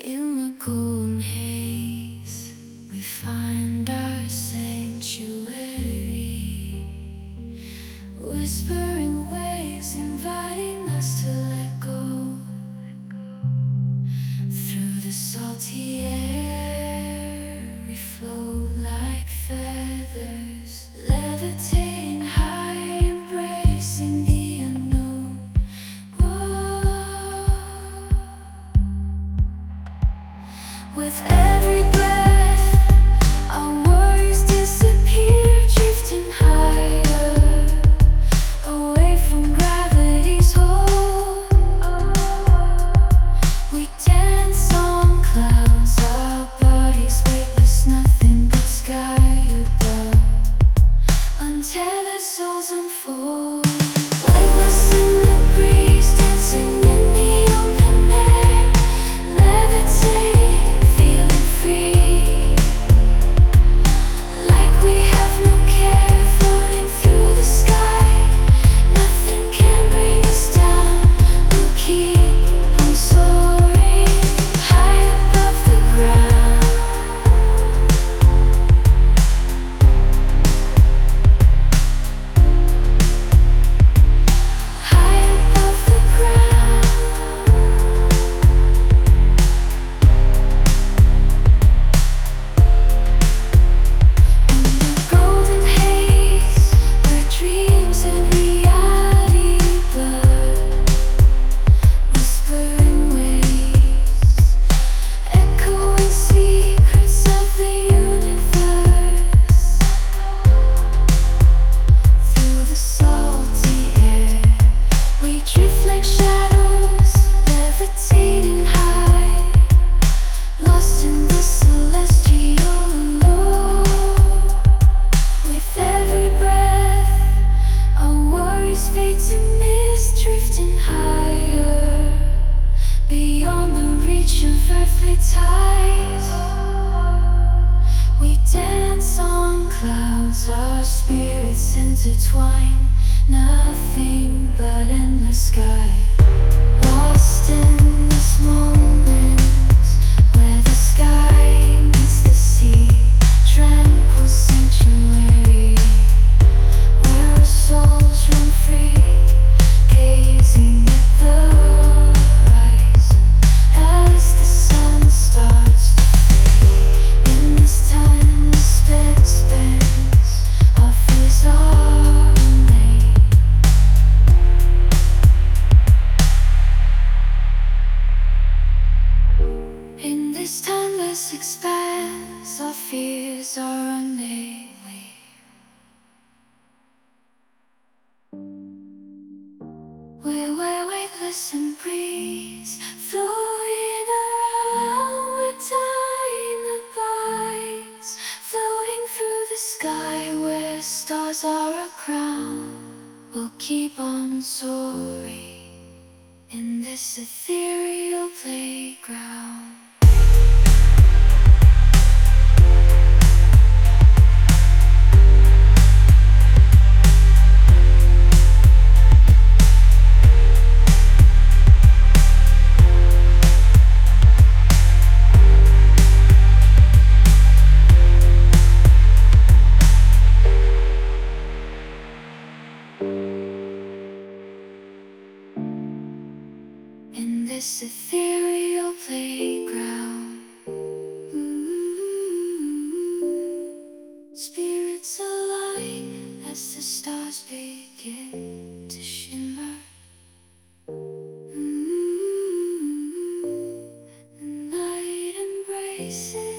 In the golden haze, we find our sanctuary. Whispering waves inviting us to let go. Through the salty air, we float like feathers, levitating high, embracing the unknown. Whoa. With every breath, our worries disappear, drifting higher, away from gravity's hold. We dance on clouds, our bodies weightless, nothing but sky above. Untethered souls unfold, like us in the breeze, dancing in the open air, levitating, feeling free. Like we have no care, floating through the sky. Nothing can bring us down, we'll keep on soaring, high above the ground. High above the ground. In the golden haze, where dreams and reality blur, whispering waves, echoing secrets of the universe. Through the salty air, we drift like shadows, levitating high, lost in the celestial lore. With every breath, our worries fade to mist, drifting higher, beyond the reach of earthly ties. We dance on clouds, our spirits intertwine, nothing but endless sky. Lost in this moment, where the sky meets the sea, tranquil sanctuary, where our souls run free, gazing at the horizon as the sun starts to fade. In this timeless expanse, our fears are made. In this timeless expanse, our fears are unnamed. We're where weightless and breeze, floating around where time abides, floating through the sky where stars are a crown. We'll keep on soaring in this ethereal playground. In this ethereal playground, spirits align as the stars begin to shimmer. The night embraces